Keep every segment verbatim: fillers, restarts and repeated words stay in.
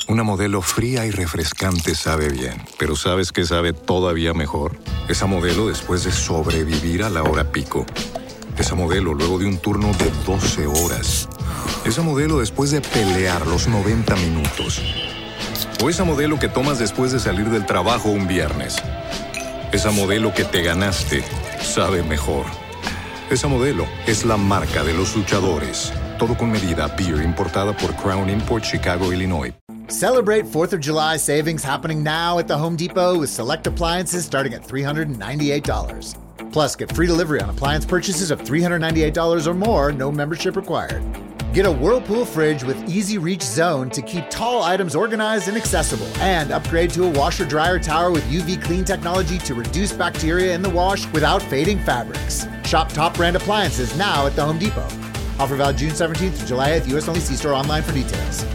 Una Modelo fría y refrescante sabe bien, pero ¿sabes qué sabe todavía mejor? Esa Modelo después de sobrevivir a la hora pico. Esa Modelo luego de un turno de doce horas. Esa Modelo después de pelear los noventa minutos. O esa Modelo que tomas después de salir del trabajo un viernes. Esa Modelo que te ganaste sabe mejor. Esa Modelo es la marca de los luchadores. Todo con medida. Beer importada por Crown Import, Chicago, Illinois. Celebrate fourth of July savings happening now at the Home Depot with select appliances starting at three hundred ninety-eight dollars. Plus, get free delivery on appliance purchases of three hundred ninety-eight dollars or more, no membership required. Get a Whirlpool fridge with easy reach zone to keep tall items organized and accessible. And upgrade to a washer-dryer tower with U V clean technology to reduce bacteria in the wash without fading fabrics. Shop top brand appliances now at the Home Depot. Offer valid June seventeenth through July eighth. U S only. See store online for details.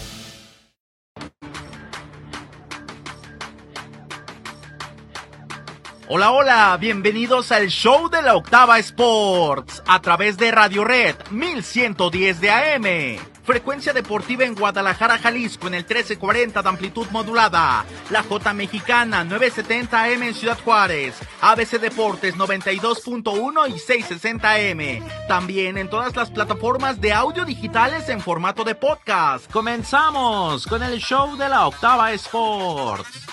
Hola, hola, bienvenidos al show de la Octava Sports a través de Radio Red mil ciento diez de A M. Frecuencia deportiva en Guadalajara, Jalisco en el trece cuarenta de amplitud modulada. La J Mexicana novecientos setenta A M en Ciudad Juárez. A B C Deportes noventa y dos punto uno y seiscientos sesenta A M. También en todas las plataformas de audio digitales en formato de podcast. Comenzamos con el show de la Octava Sports.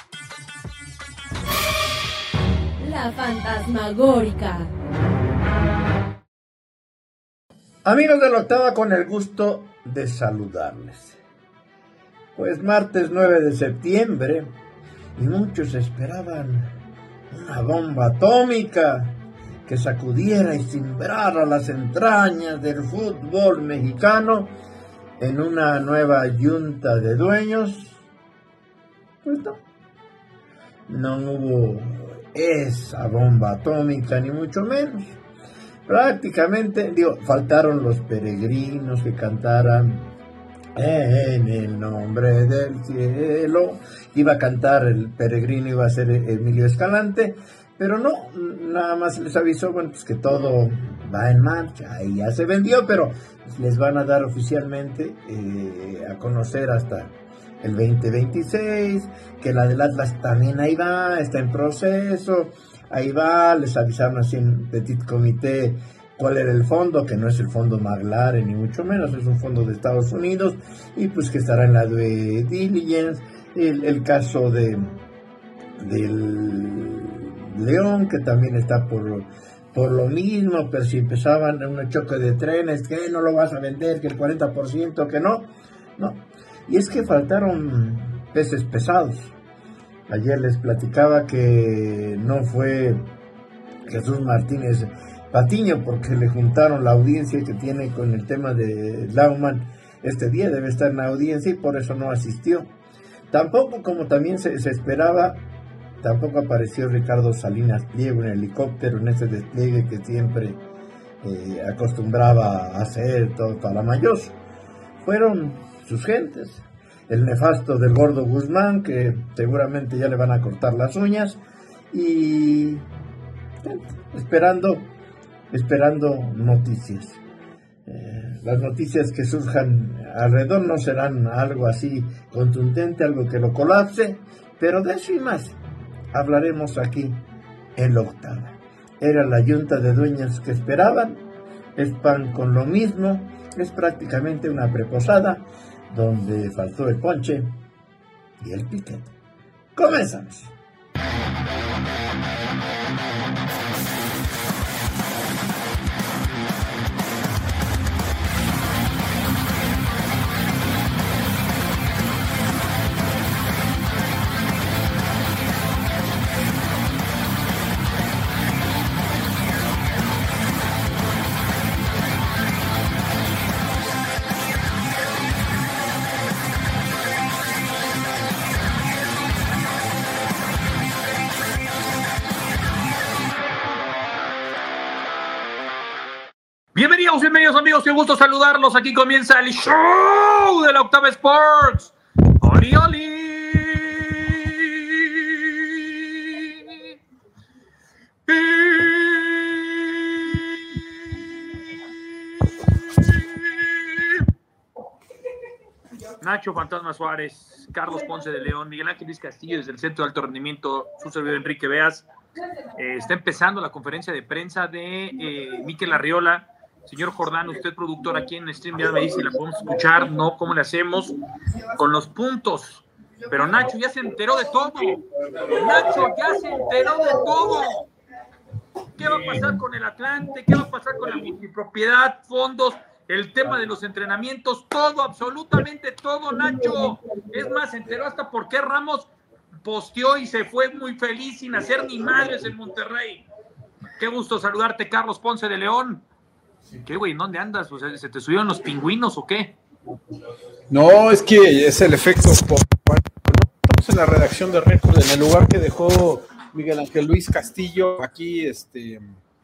La fantasmagórica. Amigos de la Octava, con el gusto de saludarles. Pues martes nueve de septiembre y muchos esperaban una bomba atómica que sacudiera y cimbrara las entrañas del fútbol mexicano en una nueva junta de dueños. Pues no, no hubo esa bomba atómica, ni mucho menos. Prácticamente, digo, faltaron los peregrinos que cantaran en el nombre del cielo. Iba a cantar el peregrino, iba a ser Emilio Escalante, pero no, nada más les avisó, bueno, pues que todo va en marcha, y ya se vendió, pero les van a dar oficialmente eh, a conocer hasta el veinte veintiséis, que la del Atlas también ahí va, está en proceso, ahí va, les avisaron así en petit comité cuál era el fondo, que no es el fondo McLaren ni mucho menos, es un fondo de Estados Unidos, y pues que estará en la due diligence. El, el caso de del León, que también está por, por lo mismo, pero si empezaban en un choque de trenes, que no lo vas a vender, que el cuarenta por ciento, que no, no. Y es que faltaron peces pesados. Ayer les platicaba que no fue Jesús Martínez Patiño, porque le juntaron la audiencia que tiene con el tema de Lauman. Este día debe estar en la audiencia y por eso no asistió. Tampoco, como también se, se esperaba, tampoco apareció Ricardo Salinas Pliego en helicóptero, en ese despliegue que siempre eh, acostumbraba a hacer todo para Mayoso. Fueron sus gentes, el nefasto del Gordo Guzmán, que seguramente ya le van a cortar las uñas, y esperando, esperando noticias. Eh, las noticias que surjan alrededor no serán algo así contundente, algo que lo colapse, pero de eso y más hablaremos aquí en la Octava. Era la junta de dueños que esperaban, es pan con lo mismo, es prácticamente una preposada donde faltó el ponche y el piquete. ¡Comenzamos! Bienvenidos, bienvenidos amigos, qué gusto saludarlos. Aquí comienza el show de la Octava Sports. ¡Oli, oli! Nacho Fantasma Suárez, Carlos Ponce de León, Miguel Ángel Luis Castillo desde el Centro de Alto Rendimiento, su servidor Enrique Beas. Eh, está empezando la conferencia de prensa de eh, Mikel Arriola. Señor Jordán, usted productor aquí en StreamYard me dice si la podemos escuchar, no, ¿cómo le hacemos? Con los puntos. Pero Nacho ya se enteró de todo. Nacho ya se enteró de todo. ¿Qué va a pasar con el Atlante? ¿Qué va a pasar con la multipropiedad, fondos, el tema de los entrenamientos? Todo, absolutamente todo, Nacho. Es más, se enteró hasta por qué Ramos posteó y se fue muy feliz sin hacer ni madres en Monterrey. Qué gusto saludarte, Carlos Ponce de León. ¿Qué, güey? ¿Dónde andas? O sea, ¿se te subieron los pingüinos o qué? No, es que es el efecto. Estamos en la redacción de Récord, en el lugar que dejó Miguel Ángel Luis Castillo. Aquí este,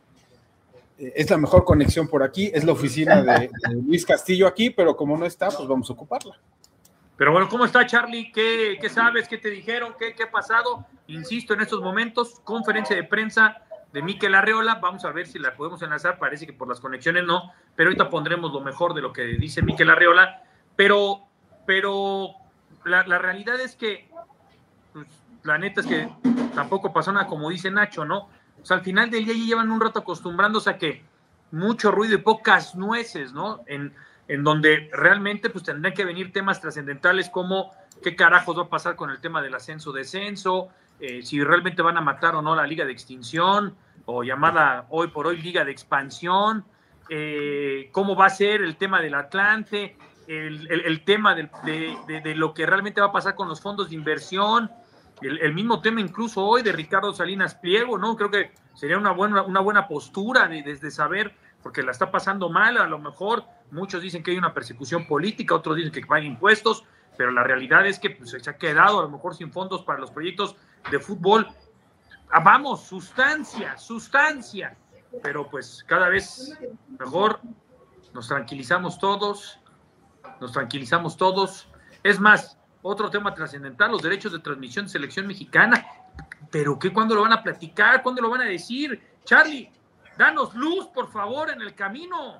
es la mejor conexión por aquí. Es la oficina de, de Luis Castillo aquí, pero como no está, pues vamos a ocuparla. Pero bueno, ¿cómo está, Charlie? ¿Qué, qué sabes? ¿Qué te dijeron? ¿Qué, ¿Qué ha pasado? Insisto, en estos momentos, conferencia de prensa de Mikel Arriola. Vamos a ver si la podemos enlazar. Parece que por las conexiones no, pero ahorita pondremos lo mejor de lo que dice Mikel Arriola. Pero, pero la, la realidad es que, pues, la neta es que tampoco pasó nada, como dice Nacho, ¿no? O sea, al final del día ya llevan un rato acostumbrándose a que mucho ruido y pocas nueces, ¿no? En, en donde realmente pues tendrán que venir temas trascendentales como qué carajos va a pasar con el tema del ascenso-descenso, eh, si realmente van a matar o no la liga de extinción, o llamada hoy por hoy liga de expansión, eh, cómo va a ser el tema del Atlante, el, el, el tema de, de, de, de lo que realmente va a pasar con los fondos de inversión, el, el mismo tema incluso hoy de Ricardo Salinas Pliego, ¿no? Creo que sería una buena, una buena postura de, de, de saber, porque la está pasando mal, a lo mejor muchos dicen que hay una persecución política, otros dicen que pagan impuestos, pero la realidad es que pues, se ha quedado a lo mejor sin fondos para los proyectos de fútbol. Ah, vamos, sustancia, sustancia, pero pues cada vez mejor nos tranquilizamos todos, nos tranquilizamos todos. Es más, otro tema trascendental, los derechos de transmisión de selección mexicana, pero ¿qué? ¿Cuándo lo van a platicar? ¿Cuándo lo van a decir? Charlie, danos luz, por favor, en el camino.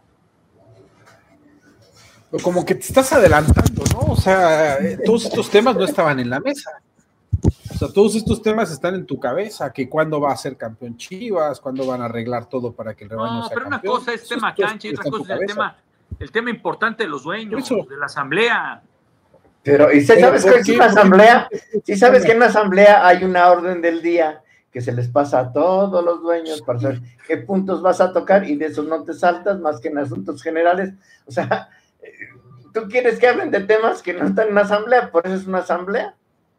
Como que te estás adelantando, ¿no? O sea, todos estos temas no estaban en la mesa. O sea, todos estos temas están en tu cabeza, que cuándo va a ser campeón Chivas, cuándo van a arreglar todo para que el rebaño no, sea pero campeón. Una cosa es tema cancha y otra cosa es el tema, el tema importante de los dueños, de la asamblea. Pero, ¿y si sabes que es una asamblea? Si sabes que en una asamblea hay una orden del día que se les pasa a todos los dueños para saber qué puntos vas a tocar y de esos no te saltas más que en asuntos generales. O sea, tú quieres que hablen de temas que no están en una asamblea, por eso es una asamblea.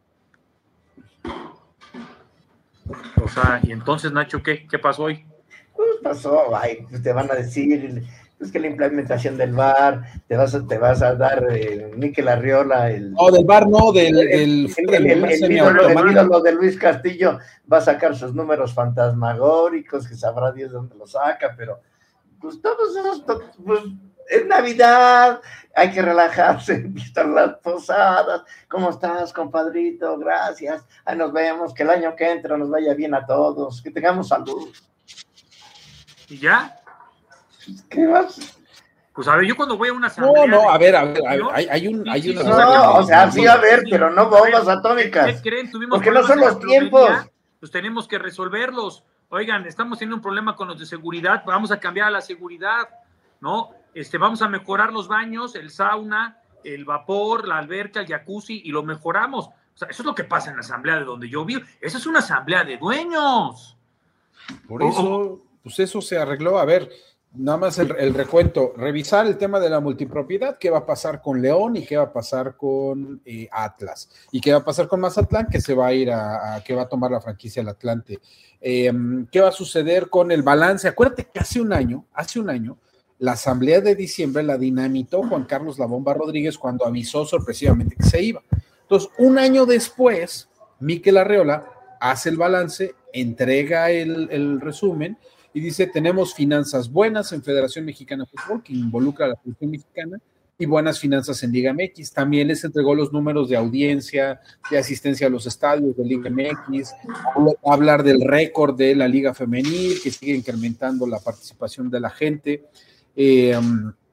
O sea, y entonces, Nacho, ¿qué, qué pasó hoy? Pues pasó, ay, pues te van a decir, pues que la implementación del V A R, te vas a, te vas a dar eh, Mikel Arriola, el... No, del V A R no, del... El, el, el, el, el, el, ídolo, el ídolo de Luis Castillo va a sacar sus números fantasmagóricos, que sabrá Dios de dónde los saca, pero pues todos esos, pues es Navidad, hay que relajarse, visitar las posadas. ¿Cómo estás, compadrito? Gracias. Ahí nos vemos, que el año que entra nos vaya bien a todos, que tengamos salud. ¿Y ya? ¿Qué vas? Pues a ver, yo cuando voy a una asamblea... No, no, a ver, a ver, hay, hay un... Hay una no, o sea, sí, a ver, pero no bombas atómicas. ¿Qué creen? Tuvimos porque no son los tiempos. Pues tenemos que resolverlos. Oigan, estamos teniendo un problema con los de seguridad, vamos a cambiar a la seguridad, ¿no? Este, vamos a mejorar los baños, el sauna, el vapor, la alberca, el jacuzzi, y lo mejoramos. O sea, eso es lo que pasa en la asamblea de donde yo vivo. Esa es una asamblea de dueños. Por eso, pues eso se arregló. A ver, nada más el, el recuento. Revisar el tema de la multipropiedad, qué va a pasar con León y qué va a pasar con eh, Atlas. Y qué va a pasar con Mazatlán, que se va a ir a, a que va a tomar la franquicia del Atlante. Eh, ¿Qué va a suceder con el balance? Acuérdate que hace un año, hace un año, la asamblea de diciembre la dinamitó Juan Carlos La Bomba Rodríguez cuando avisó sorpresivamente que se iba. Entonces, un año después, Mikel Arriola hace el balance, entrega el, el resumen y dice, tenemos finanzas buenas en Federación Mexicana de Fútbol, que involucra a la Federación Mexicana, y buenas finanzas en Liga M X. También les entregó los números de audiencia, de asistencia a los estadios de Liga M X, hablar del récord de la Liga Femenil, que sigue incrementando la participación de la gente. Eh,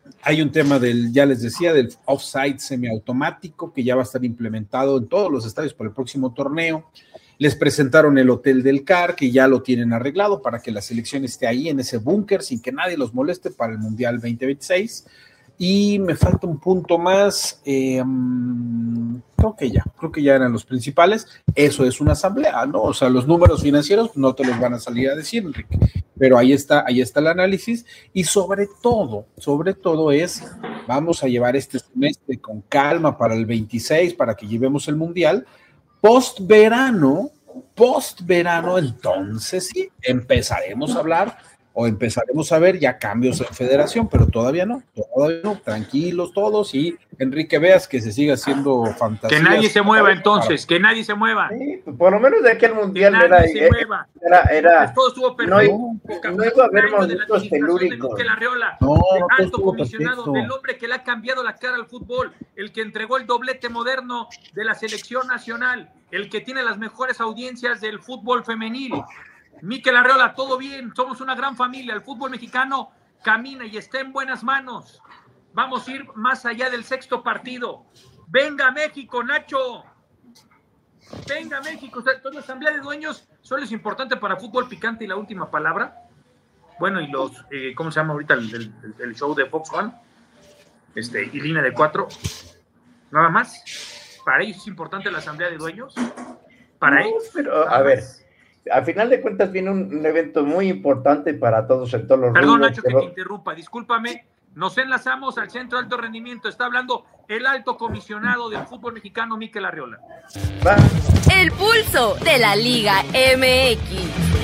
Hay un tema del, ya les decía, del offside semiautomático que ya va a estar implementado en todos los estadios para el próximo torneo. Les presentaron el hotel del C A R, que ya lo tienen arreglado para que la selección esté ahí en ese búnker sin que nadie los moleste para el Mundial veinte veintiséis. Y me falta un punto más, eh, creo que ya, creo que ya eran los principales. Eso es una asamblea, ¿no? O sea, los números financieros no te los van a salir a decir, Enrique, pero ahí está, ahí está el análisis. Y sobre todo, sobre todo es, vamos a llevar este semestre con calma para el veintiséis, para que llevemos el Mundial. Post verano, post verano, entonces sí, empezaremos a hablar o empezaremos a ver ya cambios en federación, pero todavía no, todavía no, tranquilos todos, y Enrique, veas que se siga haciendo fantasía. Que nadie se mueva entonces, que nadie se mueva. Sí, por lo menos de aquí al Mundial que era, nadie se mueva. era, era, todo estuvo perfecto. No, no iba a haber momentos telúricos. Mikel Arriola, no, el alto comisionado, del hombre que le ha cambiado la cara al fútbol, el que entregó el doblete moderno de la selección nacional, el que tiene las mejores audiencias del fútbol femenil. Mikel Arriola, todo bien, somos una gran familia, el fútbol mexicano camina y está en buenas manos. Vamos a ir más allá del sexto partido. Venga México, Nacho. Venga México. Entonces, la asamblea de dueños solo es importante para fútbol picante y la última palabra. Bueno, y los, eh, ¿cómo se llama ahorita el, el, el show de Fox One? Este, y línea de cuatro. Nada más. Para ellos es importante la asamblea de dueños. Para no, ellos. Pero, a ver. A final de cuentas viene un, un evento muy importante para todos en todos los Perdón, rubros, Nacho, pero... que te interrumpa, discúlpame. Nos enlazamos al Centro de Alto Rendimiento. Está hablando el alto comisionado del fútbol mexicano, Mikel Arriola. Va. El pulso de la Liga M X.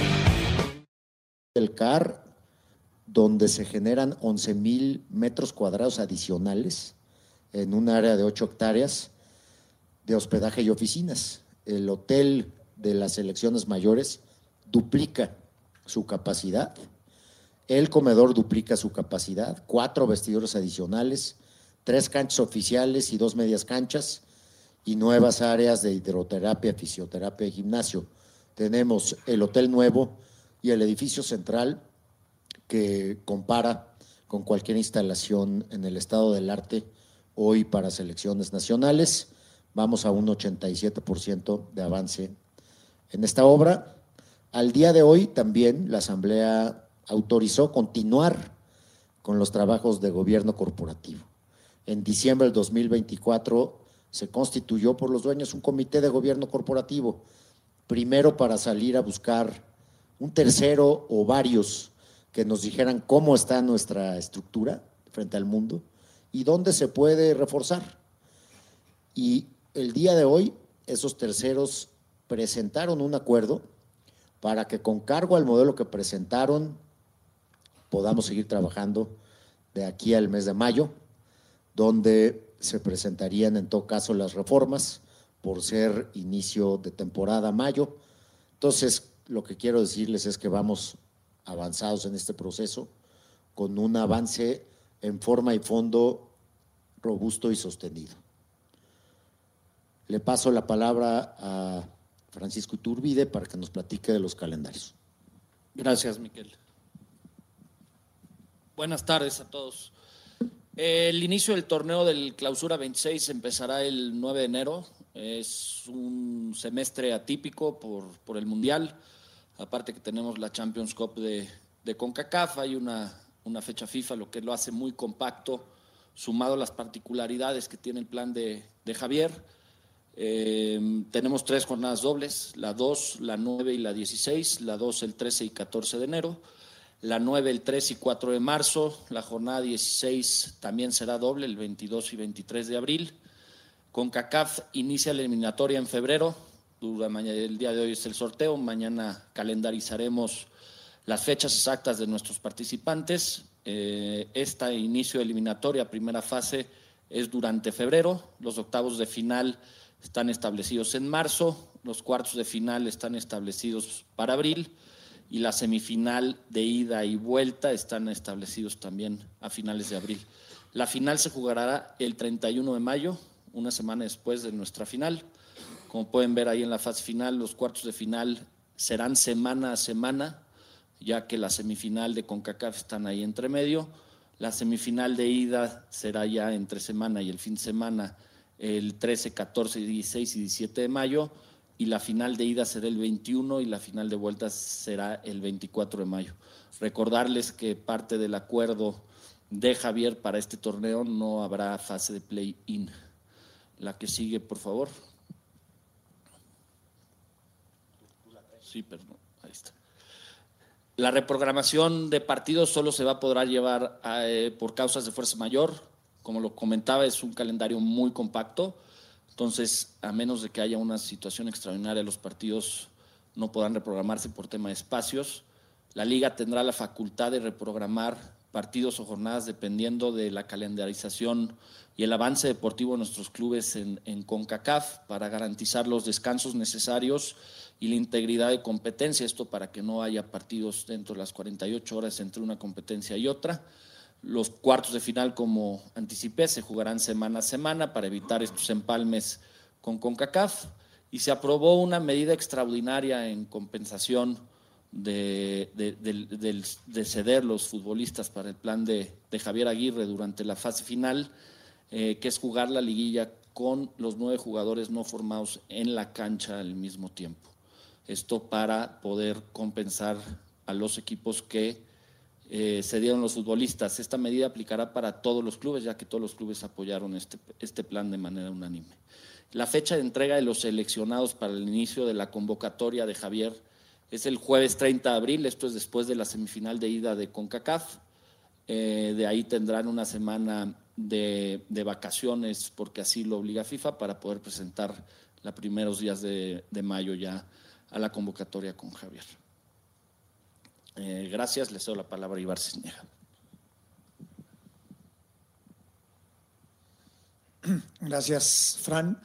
El C A R, donde se generan once mil metros cuadrados adicionales en un área de ocho hectáreas de hospedaje y oficinas. El hotel de las selecciones mayores duplica su capacidad, el comedor duplica su capacidad, cuatro vestidores adicionales, tres canchas oficiales y dos medias canchas y nuevas áreas de hidroterapia, fisioterapia y gimnasio. Tenemos el hotel nuevo y el edificio central que compara con cualquier instalación en el estado del arte hoy para selecciones nacionales. Vamos a un ochenta y siete por ciento de avance en esta obra. Al día de hoy también la Asamblea autorizó continuar con los trabajos de gobierno corporativo. En diciembre del dos mil veinticuatro se constituyó por los dueños un comité de gobierno corporativo, primero para salir a buscar un tercero o varios que nos dijeran cómo está nuestra estructura frente al mundo y dónde se puede reforzar. Y el día de hoy esos terceros presentaron un acuerdo para que con cargo al modelo que presentaron podamos seguir trabajando de aquí al mes de mayo, donde se presentarían en todo caso las reformas por ser inicio de temporada mayo. Entonces, lo que quiero decirles es que vamos avanzados en este proceso con un avance en forma y fondo robusto y sostenido. Le paso la palabra a Francisco Iturbide para que nos platique de los calendarios. Gracias, Miquel. Buenas tardes a todos. El inicio del torneo del Clausura veintiséis empezará el nueve de enero. Es un semestre atípico por, por el Mundial. Aparte que tenemos la Champions Cup de, de CONCACAF, hay una, una fecha FIFA, lo que lo hace muy compacto, sumado a las particularidades que tiene el plan de, de Javier. Eh, tenemos tres jornadas dobles, la dos, la nueve y la dieciséis, la dos el trece y catorce de enero, la nueve el tres y cuatro de marzo, la jornada dieciséis también será doble, el veintidós y veintitrés de abril. CONCACAF inicia la eliminatoria en febrero, el día de hoy es el sorteo, mañana calendarizaremos las fechas exactas de nuestros participantes. Eh, este inicio de eliminatoria, primera fase, es durante febrero, los octavos de final están establecidos en marzo, los cuartos de final están establecidos para abril y la semifinal de ida y vuelta están establecidos también a finales de abril. La final se jugará el treinta y uno de mayo, una semana después de nuestra final. Como pueden ver ahí en la fase final, los cuartos de final serán semana a semana, ya que la semifinal de CONCACAF están ahí entre medio. La semifinal de ida será ya entre semana y el fin de semana el trece, catorce, dieciséis y diecisiete de mayo, y la final de ida será el veintiuno y la final de vuelta será el veinticuatro de mayo. Recordarles que parte del acuerdo de Javier para este torneo no habrá fase de play-in. La que sigue, por favor. Sí, perdón, ahí está. La reprogramación de partidos solo se va a poder llevar eh, por causas de fuerza mayor. Como lo comentaba, es un calendario muy compacto. Entonces, a menos de que haya una situación extraordinaria, los partidos no podrán reprogramarse por tema de espacios. La Liga tendrá la facultad de reprogramar partidos o jornadas dependiendo de la calendarización y el avance deportivo de nuestros clubes en, en CONCACAF para garantizar los descansos necesarios y la integridad de competencia, esto para que no haya partidos dentro de las cuarenta y ocho horas entre una competencia y otra. Los cuartos de final, como anticipé, se jugarán semana a semana para evitar estos empalmes con CONCACAF, y se aprobó una medida extraordinaria en compensación de, de, de, de, de ceder los futbolistas para el plan de, de Javier Aguirre durante la fase final, eh, que es jugar la liguilla con los nueve jugadores no formados en la cancha al mismo tiempo. Esto para poder compensar a los equipos que eh, cedieron los futbolistas. Esta medida aplicará para todos los clubes, ya que todos los clubes apoyaron este, este plan de manera unánime. La fecha de entrega de los seleccionados para el inicio de la convocatoria de Javier es el jueves treinta de abril, esto es después de la semifinal de ida de CONCACAF. Eh, de ahí tendrán una semana de, de vacaciones, porque así lo obliga FIFA, para poder presentar los primeros días de, de mayo ya a la convocatoria con Javier. Eh, gracias, le cedo la palabra a Ibar Cisniega. Gracias, Fran.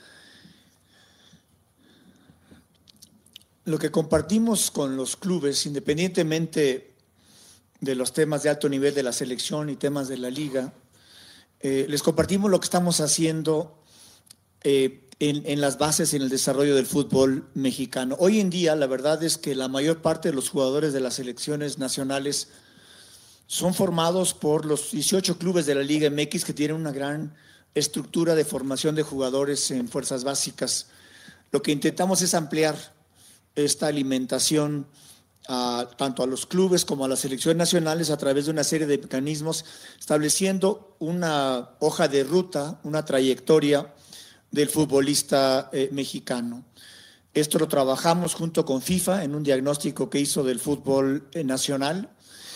Lo que compartimos con los clubes, independientemente de los temas de alto nivel de la selección y temas de la liga, eh, les compartimos lo que estamos haciendo eh, En, en las bases y en el desarrollo del fútbol mexicano. Hoy en día, la verdad es que la mayor parte de los jugadores de las selecciones nacionales son formados por los dieciocho clubes de la Liga M X, que tienen una gran estructura de formación de jugadores en fuerzas básicas. Lo que intentamos es ampliar esta alimentación a, tanto a los clubes como a las selecciones nacionales a través de una serie de mecanismos, estableciendo una hoja de ruta, una trayectoria del futbolista eh, mexicano. Esto lo trabajamos junto con FIFA en un diagnóstico que hizo del fútbol eh, nacional,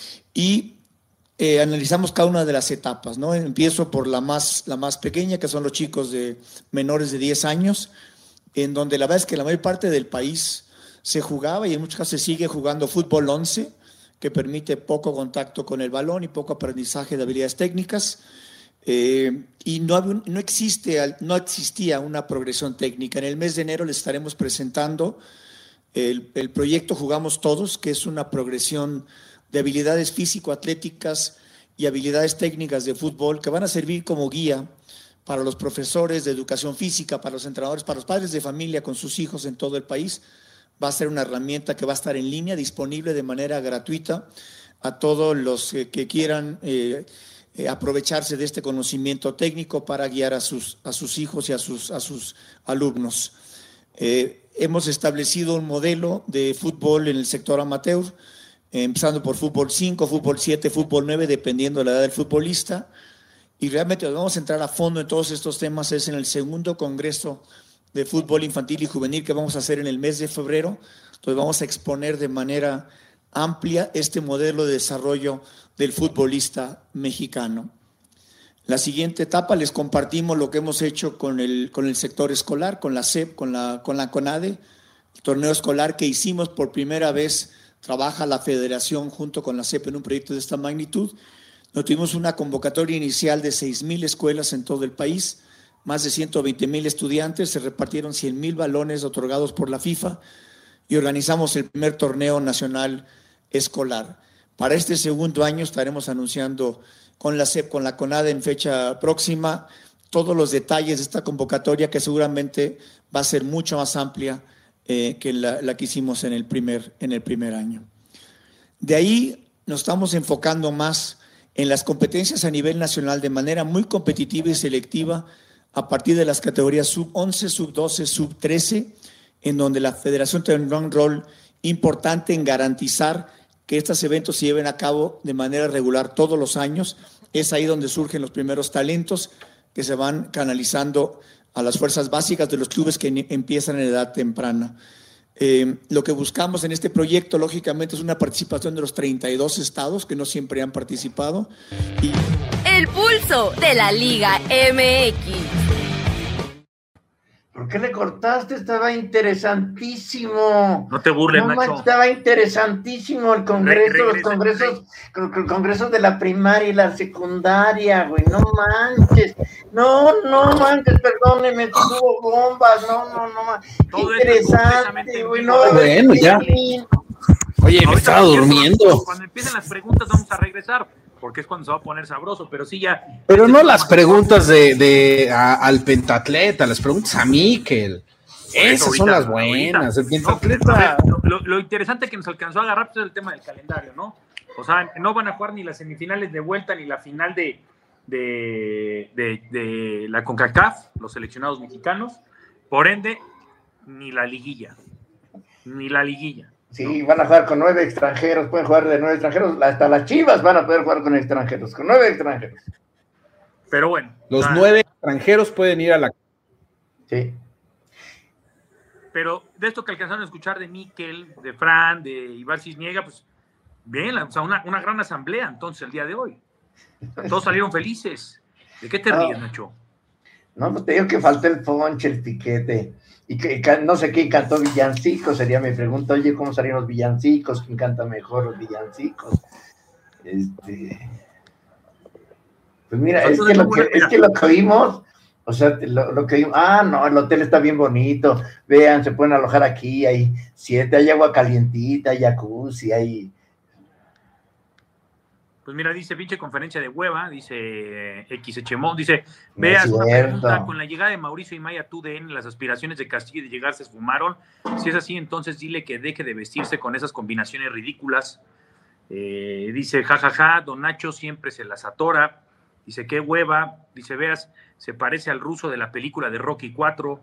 y eh, analizamos cada una de las etapas, ¿no? Empiezo por la más, la más pequeña, que son los chicos de menores de diez años, en donde la verdad es que la mayor parte del país se jugaba, y en muchos casos se sigue jugando, fútbol once, que permite poco contacto con el balón y poco aprendizaje de habilidades técnicas. Eh, y no, no, existe, no existía una progresión técnica. En el mes de enero les estaremos presentando el, el proyecto Jugamos Todos, que es una progresión de habilidades físico-atléticas y habilidades técnicas de fútbol, que van a servir como guía para los profesores de educación física, para los entrenadores, para los padres de familia con sus hijos en todo el país. Va a ser una herramienta que va a estar en línea, disponible de manera gratuita a todos los que, que quieran eh, Eh, aprovecharse de este conocimiento técnico para guiar a sus, a sus hijos y a sus, a sus alumnos. Eh, hemos establecido un modelo de fútbol en el sector amateur, eh, empezando por fútbol cinco, fútbol siete, fútbol nueve, dependiendo de la edad del futbolista, y realmente vamos a entrar a fondo en todos estos temas. Es en el segundo Congreso de Fútbol Infantil y Juvenil que vamos a hacer en el mes de febrero. Entonces vamos a exponer de manera amplia este modelo de desarrollo del futbolista mexicano. La siguiente etapa les compartimos lo que hemos hecho con el, con el sector escolar, con la S E P, con la, con la CONADE, el torneo escolar que hicimos por primera vez. Trabaja la federación junto con la S E P en un proyecto de esta magnitud. Nos tuvimos una convocatoria inicial de seis mil escuelas en todo el país, más de ciento veinte mil estudiantes, se repartieron cien mil balones otorgados por la FIFA y organizamos el primer torneo nacional escolar. Para este segundo año estaremos anunciando con la S E P, con la CONADE en fecha próxima, todos los detalles de esta convocatoria, que seguramente va a ser mucho más amplia eh, que la, la que hicimos en el, primer, en el primer año. De ahí nos estamos enfocando más en las competencias a nivel nacional de manera muy competitiva y selectiva a partir de las categorías sub once, sub doce, sub trece, en donde la federación tendrá un rol importante en garantizar que estos eventos se lleven a cabo de manera regular todos los años. Es ahí donde surgen los primeros talentos que se van canalizando a las fuerzas básicas de los clubes que empiezan en edad temprana. Eh, lo que buscamos en este proyecto, lógicamente, es una participación de los treinta y dos estados que no siempre han participado. Y... El pulso de la Liga M X. ¿Por qué le cortaste? Estaba interesantísimo. No te burles, no, Nacho. Estaba interesantísimo el congreso, Re- los congresos, el congreso de la primaria y la secundaria, güey. No manches. No, no manches, perdóneme, tuvo bombas. No, no, no manches. Qué interesante, güey. No, bueno, ya. Oye, me estaba durmiendo. Cuando empiecen las preguntas vamos a regresar, porque es cuando se va a poner sabroso, pero sí ya... Pero no las preguntas de, de a, al pentatleta, las preguntas a Mikel. Esas ahorita, son las buenas. Ahorita. El pentatleta... No, lo, lo interesante que nos alcanzó a agarrar pues, es el tema del calendario, ¿no? O sea, no van a jugar ni las semifinales de vuelta ni la final de, de, de, de la CONCACAF, los seleccionados mexicanos. Por ende, ni la liguilla. Ni la liguilla. Sí, van a jugar con nueve extranjeros, pueden jugar de nueve extranjeros, hasta las Chivas van a poder jugar con extranjeros, con nueve extranjeros. Pero bueno. Los ah, nueve extranjeros pueden ir a la... Sí. Pero de esto que alcanzaron a escuchar de Mikel, de Fran, de Iván Cisniega, pues bien, o sea, una, una gran asamblea entonces el día de hoy. Todos salieron felices. ¿De qué te no, ríes, Nacho? No, pues te digo que faltó el ponche, el piquete. Y que, no sé quién cantó villancicos, sería mi pregunta. Oye, ¿cómo salieron los villancicos? ¿Quién canta mejor los villancicos? Este... Pues mira, es que, lo que, es que lo que oímos, o sea, lo, lo que oímos, ah, no, el hotel está bien bonito, vean, se pueden alojar aquí, hay siete, hay agua calientita, hay jacuzzi, hay... Pues mira, dice pinche conferencia de hueva, dice X Echemón, dice, veas una pregunta, con la llegada de Mauricio y Maya tú de N, las aspiraciones de Castillo de llegar se esfumaron, si es así, entonces dile que deje de vestirse con esas combinaciones ridículas. Eh, dice, jajaja, ja, ja, Don Nacho siempre se las atora, dice, qué hueva, dice, veas, se parece al ruso de la película de Rocky cuatro.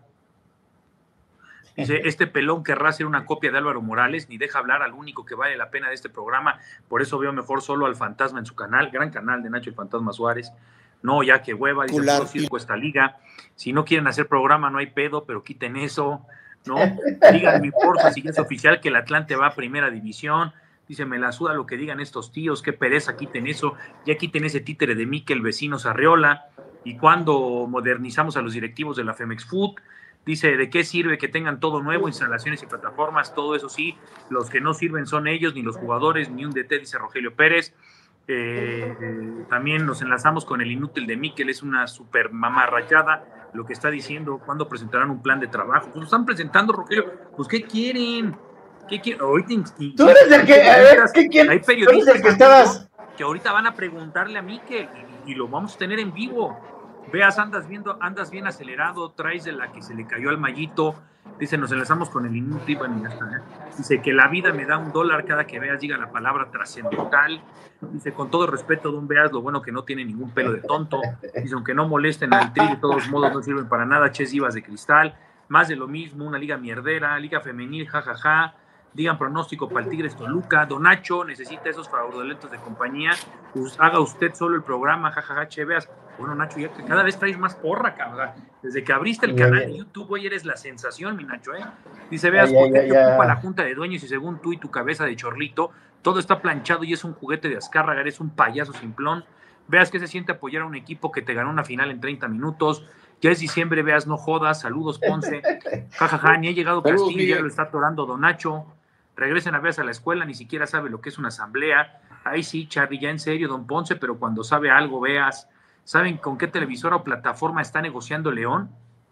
Dice, este pelón querrá ser una copia de Álvaro Morales, ni deja hablar al único que vale la pena de este programa, por eso veo mejor solo al fantasma en su canal, gran canal de Nacho el Fantasma Suárez. No, ya que hueva, dice, todo circo esta liga, si no quieren hacer programa no hay pedo, pero quiten eso, ¿no? Díganme, porfa, si es oficial que el Atlante va a primera división. Dice, me la suda lo que digan estos tíos, qué pereza, quiten eso, ya quiten ese títere de Mikel Vecinos Arriola, y cuando modernizamos a los directivos de la Femex Food. Dice, ¿de qué sirve que tengan todo nuevo, instalaciones y plataformas? Todo eso sí, los que no sirven son ellos, ni los jugadores, ni un D T, dice Rogelio Pérez. Eh, eh, también nos enlazamos con el inútil de Mikel, es una super mamarrachada lo que está diciendo, ¿cuándo presentarán un plan de trabajo? Pues lo están presentando, Rogelio, pues ¿qué quieren? ¿Qué quieren? Ahorita, tú eres el que, a ver, ¿qué quieren? Hay periodistas tú eres el que estabas... que ahorita van a preguntarle a Mikel y, y lo vamos a tener en vivo. Veas, andas viendo, andas bien acelerado, traes de la que se le cayó al Mayito. Dice, nos enlazamos con el inútil, bueno, ya está, ¿eh? Dice que la vida me da un dólar cada que Veas diga la palabra trascendental. Dice, con todo respeto, don Veas, lo bueno que no tiene ningún pelo de tonto. Dice, aunque no molesten al Tri, de todos modos no sirven para nada, Ches Divas de cristal. Más de lo mismo, una liga mierdera, liga femenil, jajaja. Ja, ja. Digan pronóstico para el Tigres Toluca. Don Nacho necesita esos fraudulentos de compañía. Pues haga usted solo el programa, jajaja, che, Veas. Bueno, Nacho, ya que cada vez traes más porra, cabrón. Desde que abriste el ya, canal ya. de YouTube, hoy eres la sensación, mi Nacho, ¿eh? Dice, Veas, ¿por qué te ocupa la junta de dueños y según tú y tu cabeza de chorlito, todo está planchado y es un juguete de Azcárraga, eres un payaso simplón? Veas que se siente apoyar a un equipo que te ganó una final en treinta minutos. Ya es diciembre, Veas, no jodas. Saludos, Ponce. Jajaja, ja, ja, ni ha llegado Castillo, Saludos, ya lo está atorando Don Nacho. Regresen a Veas a la escuela, ni siquiera sabe lo que es una asamblea. Ahí sí, Charly, ya en serio, don Ponce, pero cuando sabe algo, Veas. ¿Saben con qué televisora o plataforma está negociando León?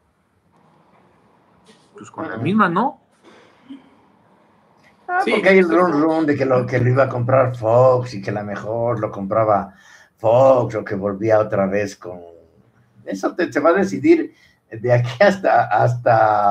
Pues con la misma, ¿no? Ah, sí, porque hay el run run de que lo, que lo iba a comprar Fox y que la mejor lo compraba Fox o que volvía otra vez con... Eso te, se va a decidir de aquí hasta, hasta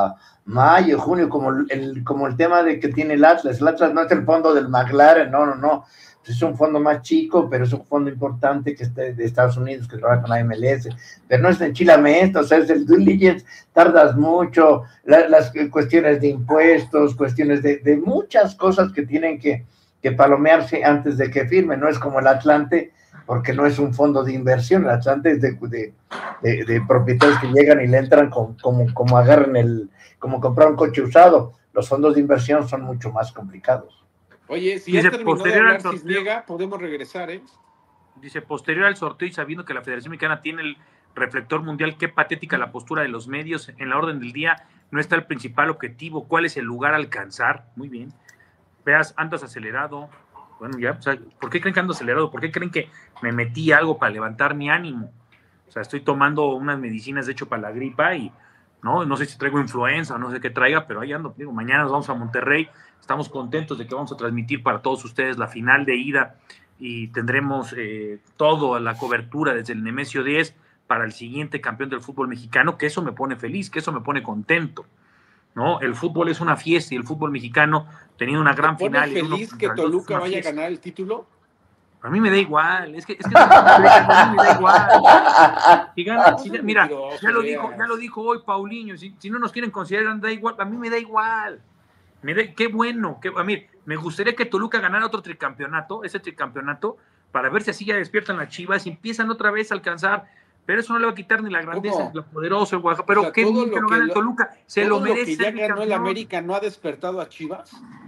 mayo, junio, como el, como el tema de que tiene el Atlas. El Atlas no es el fondo del McLaren, no, no, no. Es un fondo más chico, pero es un fondo importante que está de Estados Unidos, que trabaja con la M L S, pero no es enchilamiento, o sea, es el due diligence, tardas mucho, la, las cuestiones de impuestos, cuestiones de, de muchas cosas que tienen que, que palomearse antes de que firmen. No es como el Atlante, porque no es un fondo de inversión. El Atlante es de, de, de, de propietarios que llegan y le entran con, como, como agarran el, como comprar un coche usado. Los fondos de inversión son mucho más complicados. Oye, si Dice, ya terminó de hablar sorteo, Cisniega, podemos regresar, ¿eh? Dice, posterior al sorteo y sabiendo que la Federación Mexicana tiene el reflector mundial, qué patética la postura de los medios. En la orden del día no está el principal objetivo. ¿Cuál es el lugar a alcanzar? Muy bien. Veas, andas acelerado. Bueno, ya, o sea, ¿por qué creen que ando acelerado? ¿Por qué creen que me metí algo para levantar mi ánimo? O sea, estoy tomando unas medicinas, de hecho, para la gripa y no, no sé si traigo influenza o no sé qué traiga, pero ahí ando. Digo, mañana nos vamos a Monterrey. Estamos contentos de que vamos a transmitir para todos ustedes la final de ida y tendremos eh, toda la cobertura desde el Nemesio diez para el siguiente campeón del fútbol mexicano, que eso me pone feliz, que eso me pone contento, ¿no? El fútbol es una fiesta y el fútbol mexicano teniendo una gran ¿Te final. pone feliz que Toluca vaya a ganar el título? A mí me da igual, es que, es que a mí me da igual. Si gana, si, mira, ya lo dijo, ya lo dijo hoy Paulinho, si, si no nos quieren considerar, da igual, a mí me da igual. Me da, qué bueno, qué, a mí me gustaría que Toluca ganara otro tricampeonato, ese tricampeonato, para ver si así ya despiertan las Chivas y empiezan otra vez a alcanzar, pero eso no le va a quitar ni la grandeza, lo poderoso, el Oaxaca, pero o sea, qué bien que lo gana el Toluca, se lo merece. Lo que ya ganó el América no ha despertado a Chivas.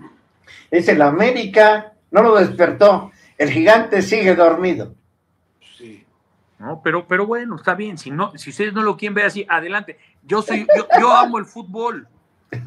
Es el América, no lo despertó. El Gigante sigue dormido. Sí. No, pero, pero bueno, está bien. Si no, si ustedes no lo quieren ver así, adelante. Yo soy, yo, yo amo el fútbol. Yo,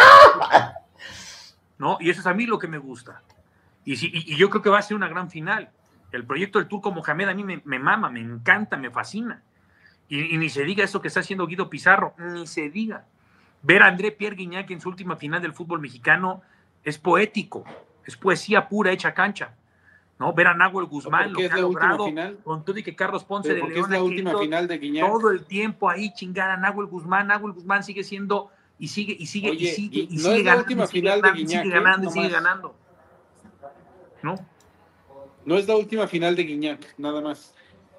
no, y eso es a mí lo que me gusta. Y, si, y, y yo creo que va a ser una gran final. El proyecto del Turco Mohamed a mí me, me mama, me encanta, me fascina. Y, y ni se diga eso que está haciendo Guido Pizarro, ni se diga. Ver a André Pierre Guignac en su última final del fútbol mexicano es poético, es poesía pura hecha cancha. ¿No? Ver a Nahuel Guzmán, lo que ha logrado, con todo y que Carlos Ponce de León es la última final de Guiñac. Todo el tiempo ahí chingar a Nahuel Guzmán. Nahuel Guzmán sigue siendo y sigue y sigue Oye, y sigue y, y sigue no ganando, es la última y sigue final ganando, de Guiñac, y sigue ganando, ¿eh? y sigue No ganando. ¿No? No es la última final de Guiñac, nada más.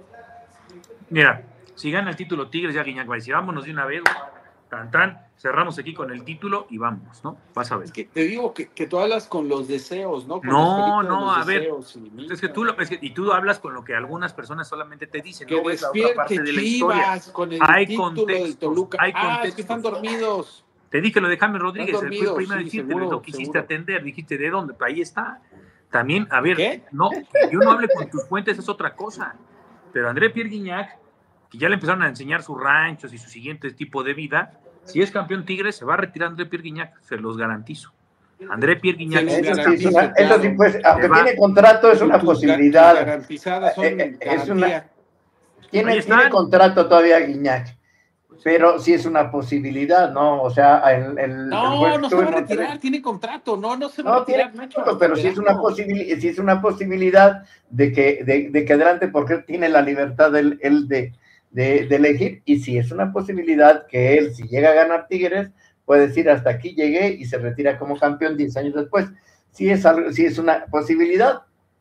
Mira, si gana el título Tigres, ya Guiñac va a decir, vámonos de una vez, tan tan, cerramos aquí con el título y vámonos, ¿no? Vas a ver. Es que te digo que, que tú hablas con los deseos, ¿no? Con no, no, a ver, y es que tú lo, es que, y tú hablas con lo que algunas personas solamente te dicen, que no ves la otra parte de la historia. Con el hay contextos, Toluca. hay Ah, contextos. es que están dormidos. Te dije lo de James Rodríguez, el primero sí, en decirte, seguro, lo quisiste seguro. atender, dijiste de dónde, ahí está. También, a ver, ¿Qué? no, yo no hable con tus fuentes, es otra cosa. Pero André Pierre Guignac, que ya le empezaron a enseñar sus ranchos y su siguiente tipo de vida, si es campeón Tigres, se va a retirar André Pierre Guignac, se los garantizo. André Pierre Guignac. Eso sí, es una, eso sí, pues, aunque tiene contrato, es una posibilidad. Garantizadas son eh, es una, garantía. tiene, tiene contrato todavía Guignac, pero sí es una posibilidad, ¿no? O sea, el, el no, el no se va a retirar, tiene contrato, no, no se va no, a retirar. tiene contrato, pero sí es una posibilidad, sí es una posibilidad de que, de, de que adelante, porque tiene la libertad él, él de, de, de elegir, y sí es una posibilidad que él, si llega a ganar Tigres, puede decir hasta aquí llegué y se retira como campeón diez años después. Sí es algo, sí es una posibilidad.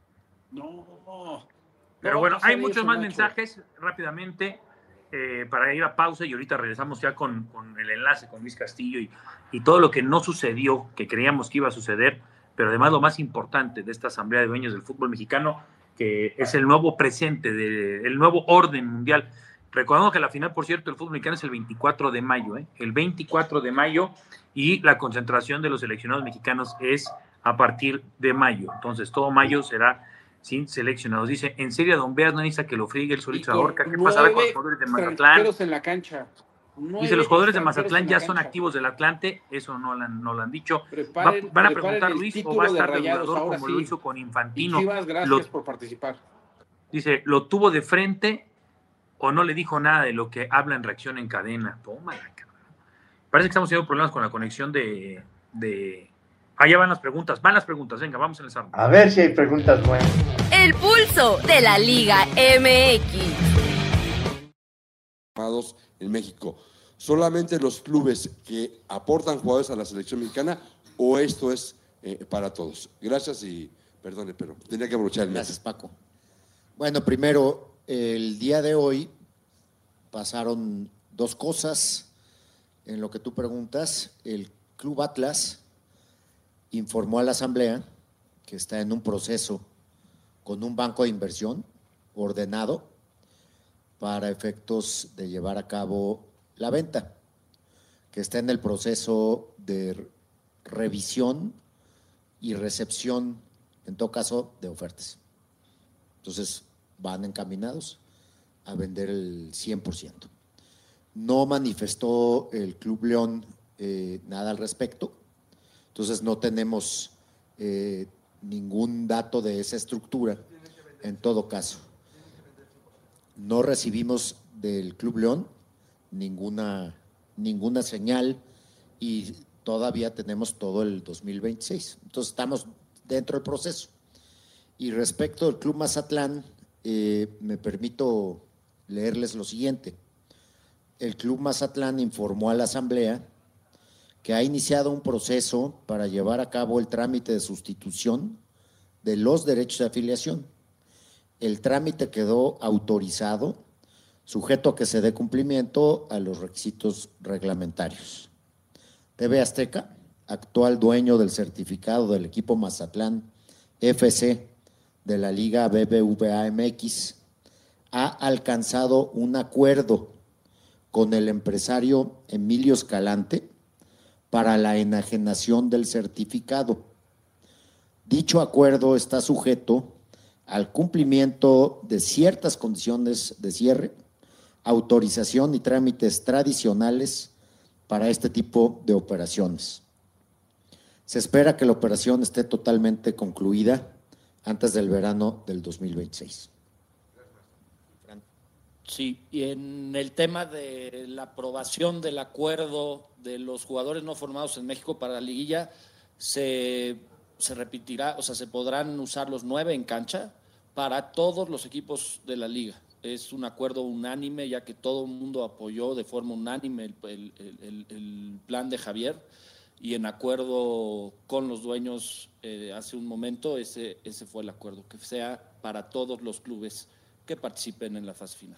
No, pero no, bueno, no hay eso, muchos más Nacho. mensajes rápidamente. Eh, para ir a pausa y ahorita regresamos ya con, con el enlace con Luis Castillo y, y todo lo que no sucedió, que creíamos que iba a suceder, pero además lo más importante de esta Asamblea de Dueños del Fútbol Mexicano, que es el nuevo presente, de, el nuevo orden mundial. Recordamos que la final, por cierto, del fútbol mexicano es el veinticuatro de mayo, ¿eh? el veinticuatro de mayo, y la concentración de los seleccionados mexicanos es a partir de mayo. Entonces, todo mayo será sin seleccionados. Dice, en serio, Don Beas no necesita que lo friegue el solito ahorca. ¿Qué pasará con los jugadores de Mazatlán? En la cancha. Dice, los jugadores de Mazatlán ya son activos del Atlante. Eso no lo han, no lo han dicho. Preparen, Va, van a preguntar Luis o va a estar regulador como sí. lo hizo con Infantino. Y Chivas, gracias lo, por participar. Dice, ¿lo tuvo de frente o no le dijo nada de lo que habla en reacción en cadena? Tómala, cabrón. Parece que estamos teniendo problemas con la conexión de... de... Allá van las preguntas, van las preguntas, venga, vamos a empezar. A ver si hay preguntas buenas. El pulso de la Liga M X. En México. solamente los clubes que aportan jugadores a la selección mexicana o esto es eh, para todos? Gracias y perdone, pero tenía que aprovechar el mes. Gracias, Paco. Bueno, primero, el día de hoy pasaron dos cosas en lo que tú preguntas. El Club Atlas informó a la Asamblea que está en un proceso con un banco de inversión ordenado para efectos de llevar a cabo la venta, que está en el proceso de revisión y recepción, en todo caso, de ofertas. Entonces, van encaminados a vender el cien por ciento. No manifestó el Club León eh, nada al respecto, entonces no tenemos eh, ningún dato de esa estructura. En todo caso, no recibimos del Club León ninguna, ninguna señal y todavía tenemos todo el dos mil veintiséis. Entonces estamos dentro del proceso. Y respecto al Club Mazatlán, eh, me permito leerles lo siguiente. El Club Mazatlán informó a la Asamblea que ha iniciado un proceso para llevar a cabo el trámite de sustitución de los derechos de afiliación. El trámite quedó autorizado, sujeto a que se dé cumplimiento a los requisitos reglamentarios. T V Azteca, actual dueño del certificado del equipo Mazatlán F C de la Liga B B V A M X, ha alcanzado un acuerdo con el empresario Emilio Escalante para la enajenación del certificado. Dicho acuerdo está sujeto al cumplimiento de ciertas condiciones de cierre, autorización y trámites tradicionales para este tipo de operaciones. Se espera que la operación esté totalmente concluida antes del verano del dos mil veintiséis. Sí, y en el tema de la aprobación del acuerdo de los jugadores no formados en México para la liguilla, se, se repetirá, o sea, se podrán usar los nueve en cancha para todos los equipos de la liga. Es un acuerdo unánime, ya que todo el mundo apoyó de forma unánime el, el, el, el plan de Javier, y en acuerdo con los dueños eh, hace un momento, ese, ese fue el acuerdo, que sea para todos los clubes que participen en la fase final.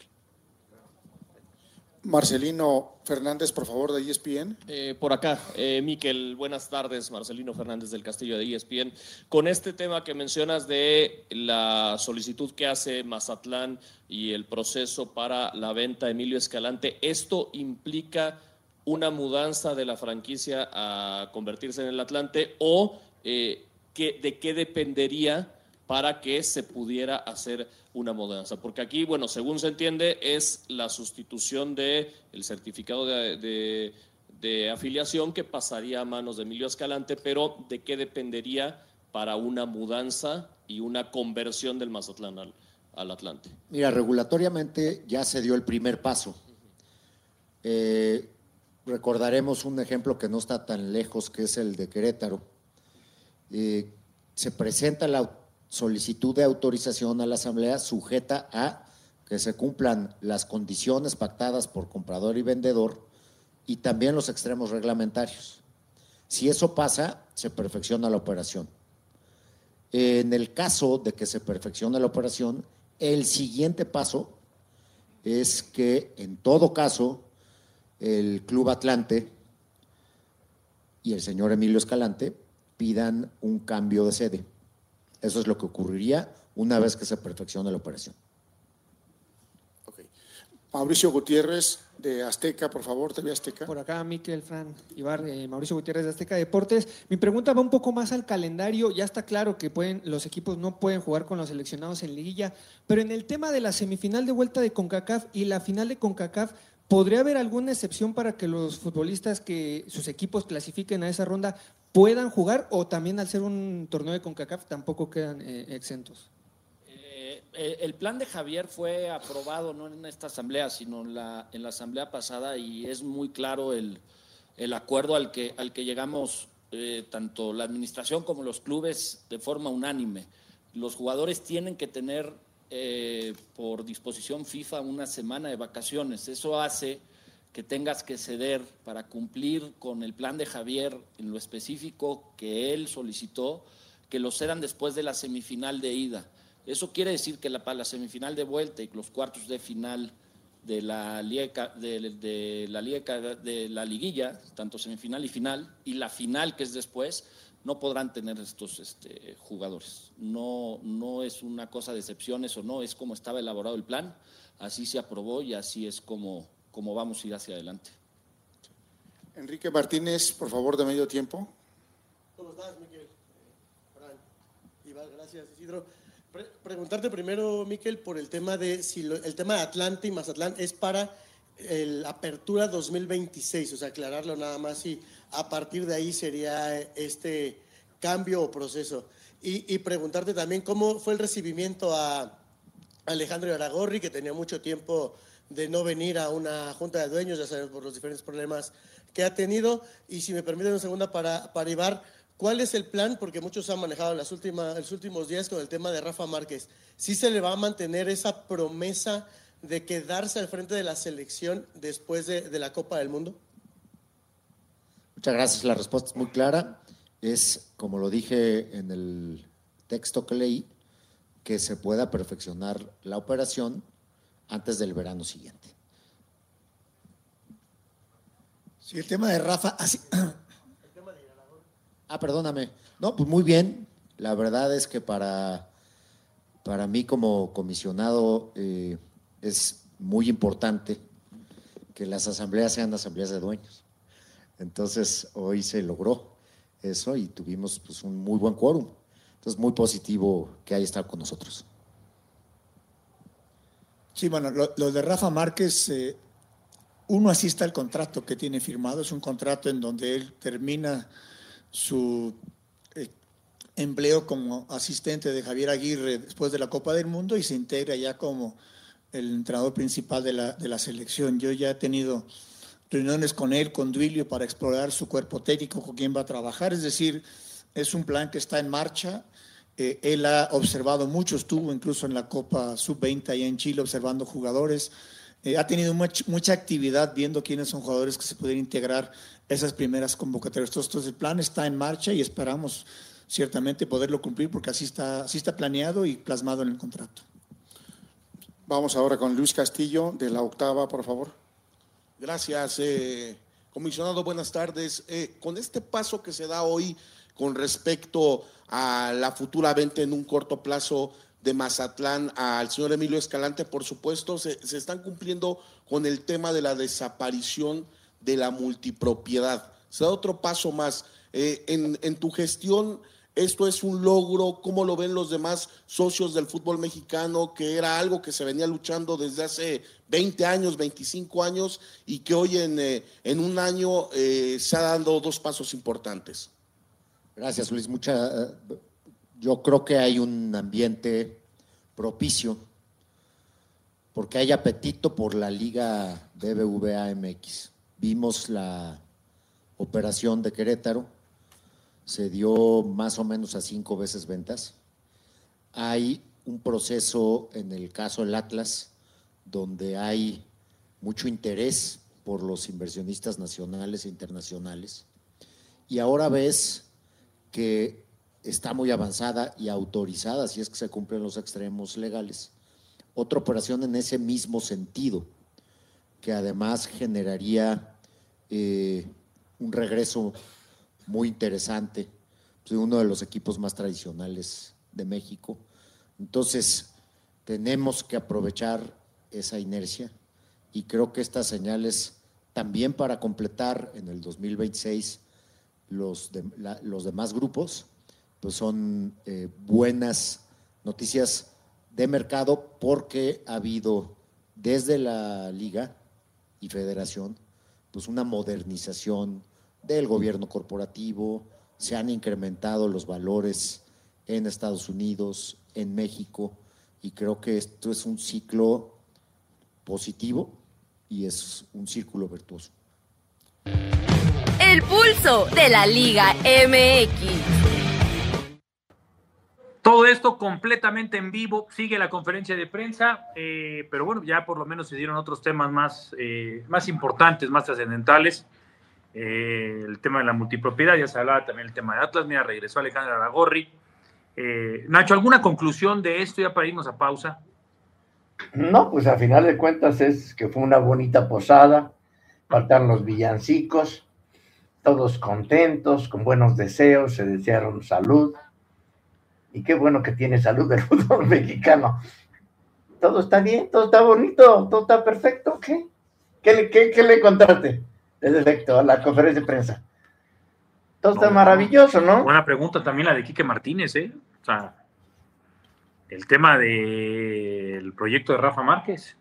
Marcelino Fernández, por favor, de E S P N. Eh, por acá, eh, Miquel, buenas tardes. Marcelino Fernández del Castillo de E S P N. Con este tema que mencionas de la solicitud que hace Mazatlán y el proceso para la venta de Emilio Escalante, ¿esto implica una mudanza de la franquicia a convertirse en el Atlante o eh, ¿qué, de qué dependería para que se pudiera hacer una mudanza? Porque aquí, bueno, según se entiende, es la sustitución del certificado de, de, de afiliación que pasaría a manos de Emilio Escalante, pero ¿de qué dependería para una mudanza y una conversión del Mazatlán al, al Atlante? Mira, regulatoriamente ya se dio el primer paso. Eh, recordaremos un ejemplo que no está tan lejos, que es el de Querétaro. Eh, se presenta la solicitud de autorización a la Asamblea sujeta a que se cumplan las condiciones pactadas por comprador y vendedor y también los extremos reglamentarios. Si eso pasa, se perfecciona la operación. En el caso de que se perfeccione la operación, el siguiente paso es que, en todo caso, el Club Atlante y el señor Emilio Escalante pidan un cambio de sede. Eso es lo que ocurriría una vez que se perfeccione la operación. Okay. Mauricio Gutiérrez, de Azteca, por favor, T V Azteca. Por acá, Miquel, Fran, Ibar, eh, Mauricio Gutiérrez de Azteca Deportes. Mi pregunta va un poco más al calendario. Ya está claro que pueden, los equipos no pueden jugar con los seleccionados en liguilla, pero en el tema de la semifinal de vuelta de CONCACAF y la final de CONCACAF, ¿podría haber alguna excepción para que los futbolistas que sus equipos clasifiquen a esa ronda puedan jugar, o también al ser un torneo de CONCACAF tampoco quedan eh, exentos? Eh, el plan de Javier fue aprobado no en esta asamblea, sino en la, en la asamblea pasada, y es muy claro el, el acuerdo al que, al que llegamos eh, tanto la administración como los clubes de forma unánime. Los jugadores tienen que tener Eh, por disposición FIFA una semana de vacaciones. Eso hace que tengas que ceder para cumplir con el plan de Javier en lo específico que él solicitó, que lo cedan después de la semifinal de ida. Eso quiere decir que la, para la semifinal de vuelta y los cuartos de final de la liga, de, de la liga, de la liguilla, tanto semifinal y final, y la final que es después, no podrán tener estos este, jugadores. No, no es una cosa de excepciones o no, es como estaba elaborado el plan, así se aprobó y así es como, como vamos a ir hacia adelante. Enrique Martínez, por favor, de medio tiempo. ¿Cómo estás, Miquel? Fran, Iván, gracias, Isidro. Pre- preguntarte primero, Miquel, por el tema de si lo, el tema de Atlante y Mazatlán es para la apertura dos mil veintiséis, o sea, aclararlo nada más y a partir de ahí sería este cambio o proceso. Y, y preguntarte también cómo fue el recibimiento a Alejandro Aragorri, que tenía mucho tiempo de no venir a una junta de dueños, ya sabemos por los diferentes problemas que ha tenido. Y si me permiten una segunda para, para Ibar, ¿cuál es el plan? Porque muchos han manejado las últimas, los últimos días con el tema de Rafa Márquez. ¿Sí se le va a mantener esa promesa de quedarse al frente de la selección después de, de la Copa del Mundo? Muchas gracias, la respuesta es muy clara. Es, como lo dije en el texto que leí, que se pueda perfeccionar la operación antes del verano siguiente. Sí, el tema de Rafa... Así... Ah, perdóname. No, pues muy bien. La verdad es que para, para mí como comisionado eh, es muy importante que las asambleas sean asambleas de dueños. Entonces, hoy se logró eso y tuvimos pues, un muy buen quórum. Entonces, muy positivo que haya estado con nosotros. Sí, bueno, lo, lo de Rafa Márquez, eh, uno así está el contrato que tiene firmado. Es un contrato en donde él termina su eh, empleo como asistente de Javier Aguirre después de la Copa del Mundo y se integra ya como el entrenador principal de la, de la selección. Yo ya he tenido reuniones con él, con Duilio, para explorar su cuerpo técnico, con quién va a trabajar. Es decir, es un plan que está en marcha. Eh, él ha observado mucho, estuvo incluso en la Copa sub veinte allá en Chile observando jugadores. Eh, ha tenido much, mucha actividad viendo quiénes son jugadores que se pueden integrar esas primeras convocatorias. Entonces, el plan está en marcha y esperamos ciertamente poderlo cumplir porque así está, así está planeado y plasmado en el contrato. Vamos ahora con Luis Castillo, de La Octava, por favor. Gracias, eh, comisionado, buenas tardes. Eh, con este paso que se da hoy con respecto a la futura venta en un corto plazo de Mazatlán al señor Emilio Escalante, por supuesto, se, se están cumpliendo con el tema de la desaparición de la multipropiedad. Se da otro paso más. Eh, en, en tu gestión, ¿esto es un logro? ¿Cómo lo ven los demás socios del fútbol mexicano? Que era algo que se venía luchando desde hace veinte años, veinticinco años, y que hoy en, eh, en un año eh, se ha dado dos pasos importantes. Gracias, Luis. Mucha, yo creo que hay un ambiente propicio porque hay apetito por la Liga B B V A M X. Vimos la operación de Querétaro, se dio más o menos a cinco veces ventas. Hay un proceso en el caso del Atlas donde hay mucho interés por los inversionistas nacionales e internacionales. Y ahora ves que está muy avanzada y autorizada, si es que se cumplen los extremos legales, otra operación en ese mismo sentido, que además generaría eh, un regreso muy interesante de uno de los equipos más tradicionales de México. Entonces, tenemos que aprovechar esa inercia y creo que estas señales también para completar en el dos mil veintiséis los, de, la, los demás grupos, pues son eh, buenas noticias de mercado porque ha habido desde la Liga y Federación pues una modernización del gobierno corporativo, se han incrementado los valores en Estados Unidos, en México, y creo que esto es un ciclo positivo y es un círculo virtuoso. El pulso de la Liga M X. Todo esto completamente en vivo, sigue la conferencia de prensa, eh, pero bueno, ya por lo menos se dieron otros temas más, eh, más importantes, más trascendentales. Eh, el tema de la multipropiedad, ya se hablaba también el tema de Atlas. Mira, regresó Alejandra Aragorri. Eh, Nacho, ¿alguna conclusión de esto ya para irnos a pausa? No, pues a final de cuentas es que fue una bonita posada, faltaron los villancicos, todos contentos, con buenos deseos, se desearon salud. Y qué bueno que tiene salud el fútbol mexicano. Todo está bien, todo está bonito, todo está perfecto. ¿Qué? ¿Qué le, qué, qué le contaste de defecto a la conferencia de prensa? Todo está No, maravilloso, ¿no? Buena pregunta también la de Quique Martínez, ¿eh? O sea, el tema del proyecto de Rafa Márquez.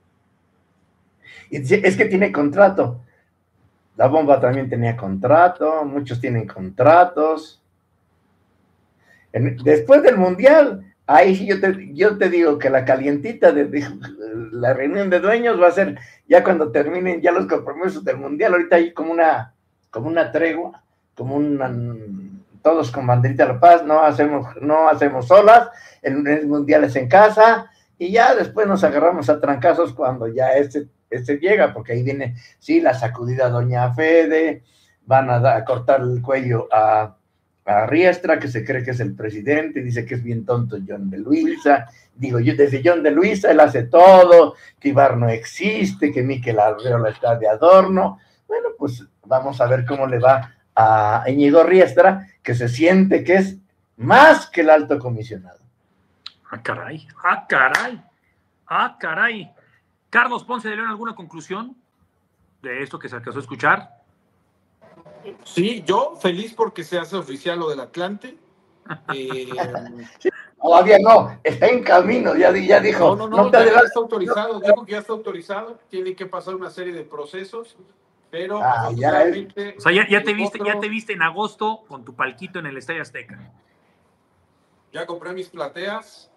Y es que tiene contrato. La Bomba también tenía contrato, muchos tienen contratos. En, después del Mundial, ahí sí yo te, yo te digo que la calientita de, de la reunión de dueños va a ser ya cuando terminen ya los compromisos del Mundial. Ahorita hay como una, como una tregua, como una, todos con banderita de la paz, no hacemos, no hacemos solas, el, el Mundial es en casa, y ya después nos agarramos a trancazos cuando ya este, este llega, porque ahí viene, sí, la sacudida a Doña Fede, van a, da, a cortar el cuello a a Riestra, que se cree que es el presidente, dice que es bien tonto John de Luisa, digo, yo desde John de Luisa, él hace todo, que Ibar no existe, que Mikel Arreola está de adorno. Bueno, pues vamos a ver cómo le va a Íñigo Riestra, que se siente que es más que el alto comisionado. Ah, caray, ah, caray, ah, caray. Carlos Ponce de León, ¿alguna conclusión de esto que se alcanzó a escuchar? Sí, yo feliz porque se hace oficial lo del Atlante. Eh, sí, todavía no, está en camino, ya, ya dijo. No, no, no, no ya, ya está autorizado, dijo que ya está autorizado, tiene que pasar una serie de procesos, pero ah, ya es. O sea, ya, ya, te viste, otro, ya te viste en agosto con tu palquito en el Estadio Azteca. Ya compré mis plateas.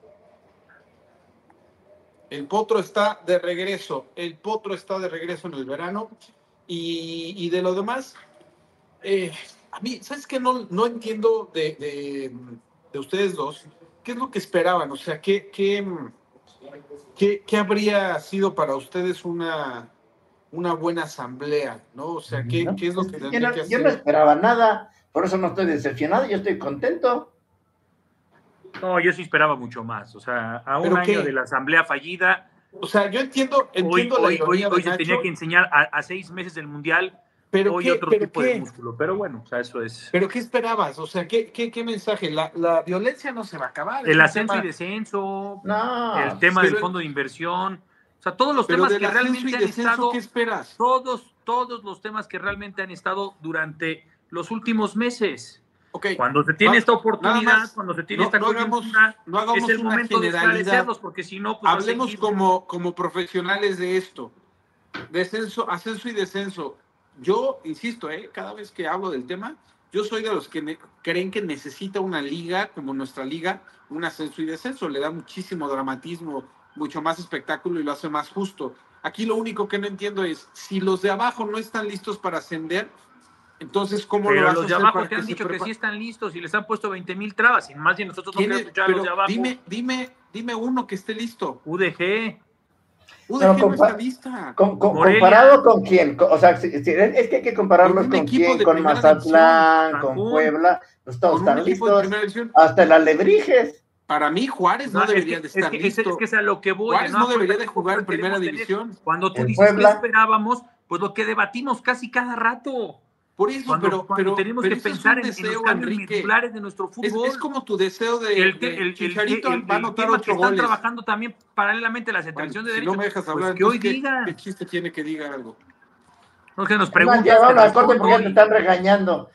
El Potro está de regreso, el Potro está de regreso en el verano, y, y de lo demás... Eh, a mí, ¿sabes qué? No, no entiendo de, de, de ustedes dos, ¿qué es lo que esperaban? O sea, ¿qué, qué, qué, qué habría sido para ustedes una, una buena asamblea? ¿No? O sea, ¿qué, no, qué es lo que tendría no, que hacer? Yo no esperaba nada, por eso no estoy decepcionado, yo estoy contento. No, yo sí esperaba mucho más, o sea, a un año qué? de la asamblea fallida. O sea, yo entiendo, entiendo hoy, la hoy, ironía hoy, hoy de se tenía que enseñar a, a seis meses del Mundial. Pero hoy qué, otro pero tipo qué? de músculo, pero bueno, o sea, eso es. ¿Pero qué esperabas? O sea, ¿qué, qué, qué mensaje? La, la violencia no se va a acabar. El ascenso tema... y descenso, no, el tema pero... del fondo de inversión, o sea, todos los pero temas que realmente han descenso, estado, ¿qué esperas? Todos, todos los temas que realmente han estado durante los últimos meses. Okay. Cuando se tiene no, esta oportunidad, más, cuando se tiene no, esta no coyuntura, hagamos, no hagamos es el una momento de esclarecerlos, porque si no, pues hablemos como, como profesionales de esto. Descenso, ascenso y descenso. Yo, insisto, eh, cada vez que hablo del tema, yo soy de los que ne- creen que necesita una liga, como nuestra liga, un ascenso y descenso. Le da muchísimo dramatismo, mucho más espectáculo y lo hace más justo. Aquí lo único que no entiendo es, si los de abajo no están listos para ascender, entonces, ¿cómo pero lo vas los a de hacer abajo para te han que dicho se que prepa- sí están listos y les han puesto veinte mil trabas, y más bien nosotros no ¿Quién queremos es? escuchar a Pero los de abajo. Dime, dime, dime uno que esté listo. U D G. U D G Pero no compa- está lista. con- con- Morelia. ¿Comparado con quién? O sea, si- si- es que hay que compararlos Con un con, equipo quién, de con primera Mazatlán, división, con Cancún. Puebla, pues todos Con un están equipo de listos, primera división. hasta el Alebrijes. Para mí, Juárez no, No, es debería que- de estar es que, listo. Es, es que es a lo que voy. Juárez no debería de Porque jugar en primera queremos tener- división. Cuando tú El dices Puebla. que esperábamos, pues lo que debatimos casi cada rato. Por eso, Cuando, pero, cuando pero tenemos pero que eso es pensar un en, en los deseo, cambios Enrique. medulares de nuestro Es, fútbol. es como tu deseo de, el, te- de el, el, Chicharito el, el, va a anotar tema que ocho están goles. trabajando también paralelamente la centralización Bueno, de si no derechos. me dejas Pues hablar, que hoy entonces, ¿qué, digan. ¿qué chiste tiene que diga algo? No, que nos Es más, preguntas. ya te vamos al corte porque ya respondo te y- están regañando.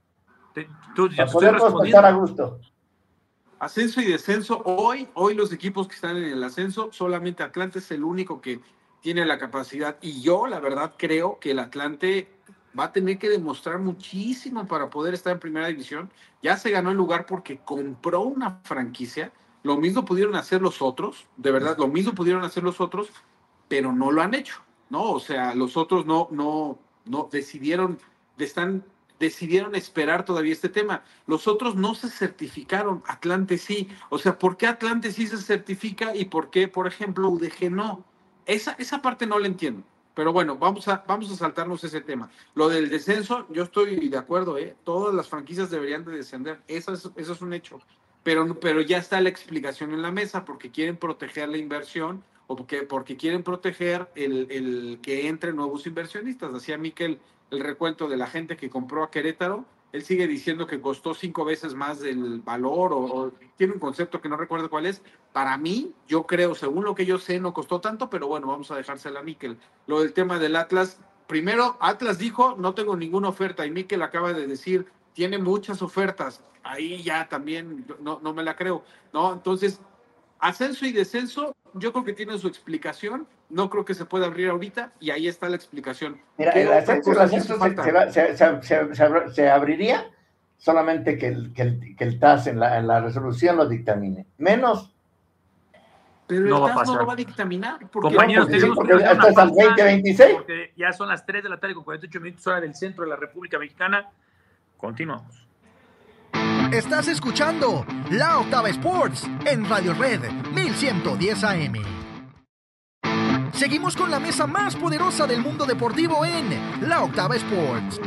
te- tú- Para estoy podernos respondiendo. estar a gusto. Ascenso y descenso. Hoy, hoy los equipos que están en el ascenso, solamente Atlante es el único que tiene la capacidad. Y yo, la verdad, creo que el Atlante va a tener que demostrar muchísimo para poder estar en primera división. Ya se ganó el lugar porque compró una franquicia. Lo mismo pudieron hacer los otros, de verdad, lo mismo pudieron hacer los otros, pero no lo han hecho, ¿no? O sea, los otros no, no, no decidieron, están decidieron esperar todavía este tema. Los otros no se certificaron, Atlante sí. O sea, ¿por qué Atlante sí se certifica y por qué, por ejemplo, U D G no? Esa, esa parte no la entiendo. Pero bueno, vamos a, vamos a saltarnos ese tema. Lo del descenso, yo estoy de acuerdo, ¿eh? Todas las franquicias deberían de descender. Eso es, eso es un hecho. Pero, pero ya está la explicación en la mesa, porque quieren proteger la inversión o porque, porque quieren proteger el, el que entren nuevos inversionistas. Hacía Miquel el recuento de la gente que compró a Querétaro. Él sigue diciendo que costó cinco veces más del valor o, o tiene un concepto que no recuerdo cuál es. Para mí, yo creo, según lo que yo sé, no costó tanto, pero bueno, vamos a dejársela a Miquel. Lo del tema del Atlas, primero, Atlas dijo, no tengo ninguna oferta, y Miquel acaba de decir, tiene muchas ofertas. Ahí ya también no, no me la creo, ¿no? Entonces, ascenso y descenso, yo creo que tiene su explicación. No creo que se pueda abrir ahorita y ahí está la explicación. Mira, el ascenso, el ascenso se, se, va, se, se, se, se, se abriría solamente que el, que el, que el T A S en la, en la resolución lo dictamine. Menos. Pero el no T A S no lo va a dictaminar. ¿Por Compañeros, sí, porque hasta es al veinte veintiséis. Porque ya son las tres de la tarde con cuarenta y ocho minutos hora del centro de la República Mexicana. Continuamos. Estás escuchando La Octava Sports en Radio Red mil ciento diez A M. Seguimos con la mesa más poderosa del mundo deportivo en La Octava Sports.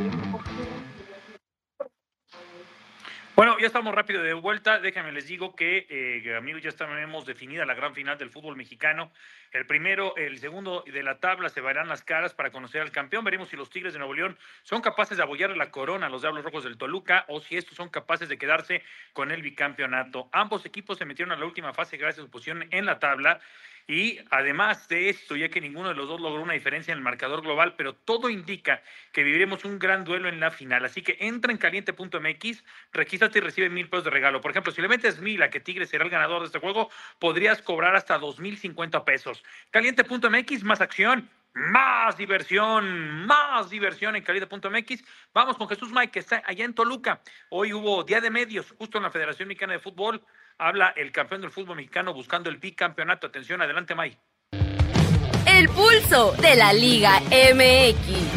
Bueno, ya estamos rápido de vuelta. Déjenme les digo que, eh, amigos, ya tenemos definida la gran final del fútbol mexicano. El primero, el segundo de la tabla se verán las caras para conocer al campeón. Veremos si los Tigres de Nuevo León son capaces de abollar la corona a los Diablos Rojos del Toluca o si estos son capaces de quedarse con el bicampeonato. Ambos equipos se metieron a la última fase gracias a su posición en la tabla. Y además de esto, ya que ninguno de los dos logró una diferencia en el marcador global, pero todo indica que viviremos un gran duelo en la final. Así que entra en caliente punto m x, regístrate y recibe mil pesos de regalo. Por ejemplo, si le metes mil a que Tigres será el ganador de este juego, podrías cobrar hasta dos mil cincuenta pesos. caliente punto m x, más acción, más diversión, más diversión en caliente punto m x. Vamos con Jesús May, que está allá en Toluca. Hoy hubo Día de Medios, justo en la Federación Mexicana de Fútbol. Habla el campeón del fútbol mexicano buscando el bicampeonato. Atención, adelante, May. El pulso de la Liga M X.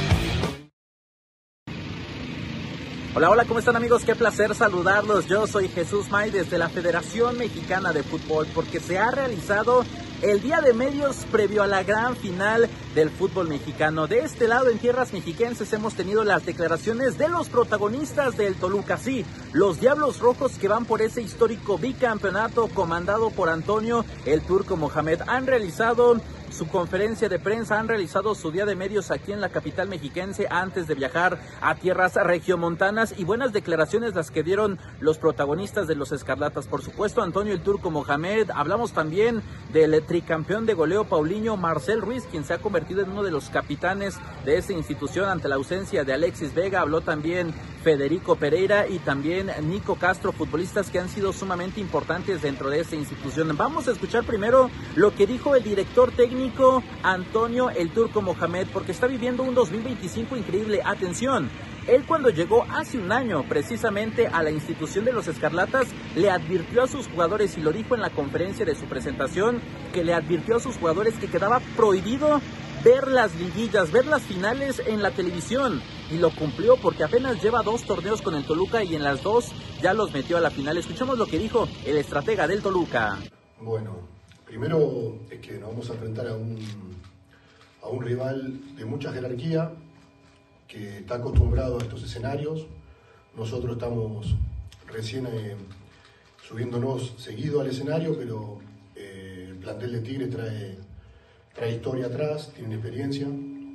Hola, hola, ¿cómo están, amigos? Qué placer saludarlos. Yo soy Jesús May desde la Federación Mexicana de Fútbol, porque se ha realizado el Día de Medios previo a la gran final del fútbol mexicano. De este lado, en tierras mexiquenses, hemos tenido las declaraciones de los protagonistas del Toluca. Sí, los Diablos Rojos, que van por ese histórico bicampeonato comandado por Antonio el Turco Mohamed. Han realizado su conferencia de prensa, han realizado su Día de Medios aquí en la capital mexiquense antes de viajar a tierras regiomontanas, y buenas declaraciones las que dieron los protagonistas de los Escarlatas. Por supuesto, Antonio el Turco Mohamed. Hablamos también del tricampeón de goleo Paulinho, Marcel Ruiz, quien se ha convertido en uno de los capitanes de esta institución ante la ausencia de Alexis Vega. Habló también Federico Pereira y también Nico Castro, futbolistas que han sido sumamente importantes dentro de esta institución. Vamos a escuchar primero lo que dijo el director técnico Antonio el Turco Mohamed, porque está viviendo un dos mil veinticinco increíble. Atención, él cuando llegó hace un año precisamente a la institución de los Escarlatas, le advirtió a sus jugadores, y lo dijo en la conferencia de su presentación, que le advirtió a sus jugadores que quedaba prohibido ver las liguillas, ver las finales en la televisión, y lo cumplió porque apenas lleva dos torneos con el Toluca y en las dos ya los metió a la final. Escuchamos lo que dijo el estratega del Toluca. Bueno, primero es que nos vamos a enfrentar a un, a un rival de mucha jerarquía que está acostumbrado a estos escenarios. Nosotros estamos recién eh, subiéndonos seguido al escenario, pero eh, el plantel de Tigre trae, trae historia atrás, tiene experiencia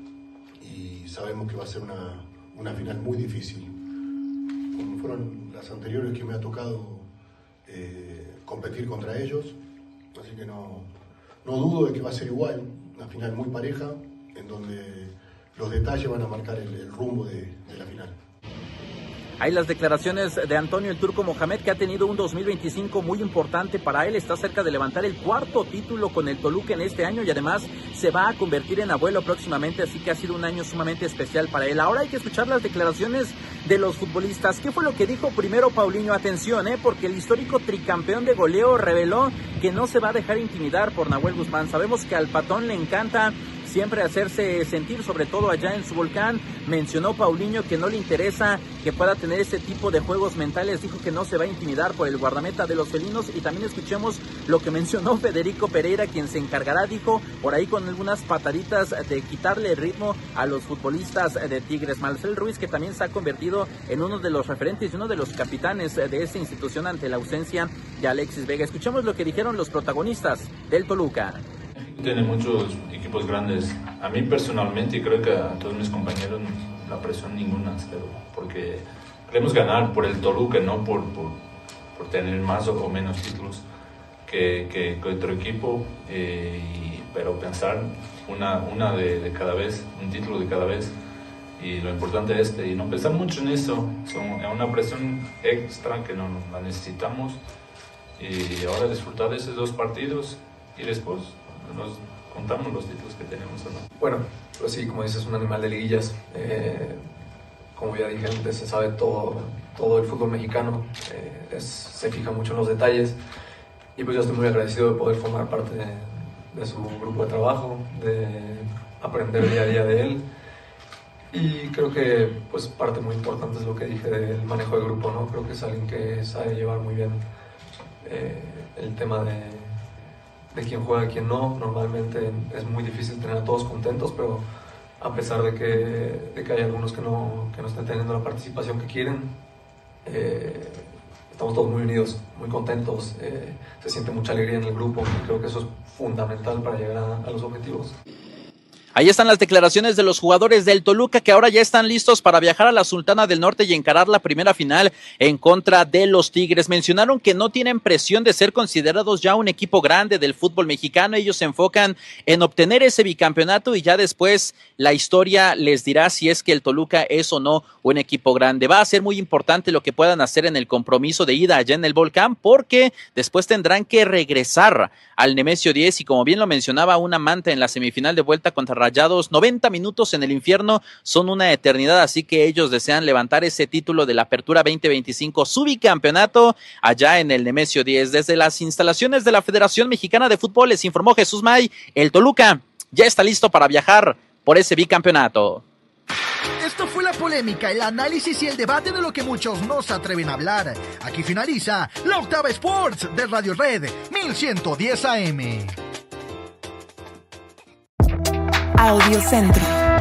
y sabemos que va a ser una, una final muy difícil. Como fueron las anteriores que me ha tocado eh, competir contra ellos. Así que no, no dudo de que va a ser igual, una final muy pareja, en donde los detalles van a marcar el, el rumbo de, de la final. Hay las declaraciones de Antonio el Turco Mohamed, que ha tenido un dos mil veinticinco muy importante para él. Está cerca de levantar el cuarto título con el Toluca en este año y además se va a convertir en abuelo próximamente, así que ha sido un año sumamente especial para él. Ahora hay que escuchar las declaraciones de los futbolistas. ¿Qué fue lo que dijo primero Paulinho? Atención, ¿eh? porque el histórico tricampeón de goleo reveló que no se va a dejar intimidar por Nahuel Guzmán. Sabemos que al Patón le encanta siempre hacerse sentir, sobre todo allá en su volcán. Mencionó Paulinho que no le interesa que pueda tener ese tipo de juegos mentales, dijo que no se va a intimidar por el guardameta de los felinos. Y también escuchemos lo que mencionó Federico Pereira, quien se encargará, dijo, por ahí con algunas pataditas de quitarle el ritmo a los futbolistas de Tigres. Marcel Ruiz, que también se ha convertido en uno de los referentes y uno de los capitanes de esta institución ante la ausencia de Alexis Vega. Escuchemos lo que dijeron los protagonistas del Toluca. Tiene muchos equipos grandes. A mí personalmente, y creo que a todos mis compañeros, la presión ninguna, cero, porque queremos ganar por el Toluca, no por, por, por tener más o menos títulos que, que, que otro equipo, eh, y, pero pensar una, una de, de cada vez, un título de cada vez, y lo importante es este, y no pensar mucho en eso. Son, es una presión extra que no la necesitamos, y ahora disfrutar de esos dos partidos y después nos contamos los títulos que tenemos o no. Bueno, pues sí, como dices, un animal de liguillas. Eh, como ya dije antes, se sabe todo, todo el fútbol mexicano, eh, es, se fija mucho en los detalles, y pues yo estoy muy agradecido de poder formar parte de, de su grupo de trabajo, de aprender día a día de él, y creo que pues parte muy importante es lo que dije del manejo del grupo, ¿no? Creo que es alguien que sabe llevar muy bien eh, el tema de, de quién juega y quién no. Normalmente es muy difícil tener a todos contentos, pero a pesar de que, de que hay algunos que no, que no estén teniendo la participación que quieren, eh, estamos todos muy unidos, muy contentos, eh, se siente mucha alegría en el grupo, y creo que eso es fundamental para llegar a, a los objetivos. Ahí están las declaraciones de los jugadores del Toluca, que ahora ya están listos para viajar a la Sultana del Norte y encarar la primera final en contra de los Tigres. Mencionaron que no tienen presión de ser considerados ya un equipo grande del fútbol mexicano. Ellos se enfocan en obtener ese bicampeonato y ya después la historia les dirá si es que el Toluca es o no un equipo grande. Va a ser muy importante lo que puedan hacer en el compromiso de ida allá en el Volcán, porque después tendrán que regresar al Nemesio diez, y como bien lo mencionaba una manta en la semifinal de vuelta contra Rayados, noventa minutos en el infierno son una eternidad, así que ellos desean levantar ese título de la Apertura veinte veinticinco, su bicampeonato allá en el Nemesio diez. Desde las instalaciones de la Federación Mexicana de Fútbol les informó Jesús May. El Toluca ya está listo para viajar por ese bicampeonato. Esto fue la polémica, el análisis y el debate de lo que muchos no se atreven a hablar. Aquí finaliza la Octava Sports de Radio Red mil ciento diez A M. Audio Centro.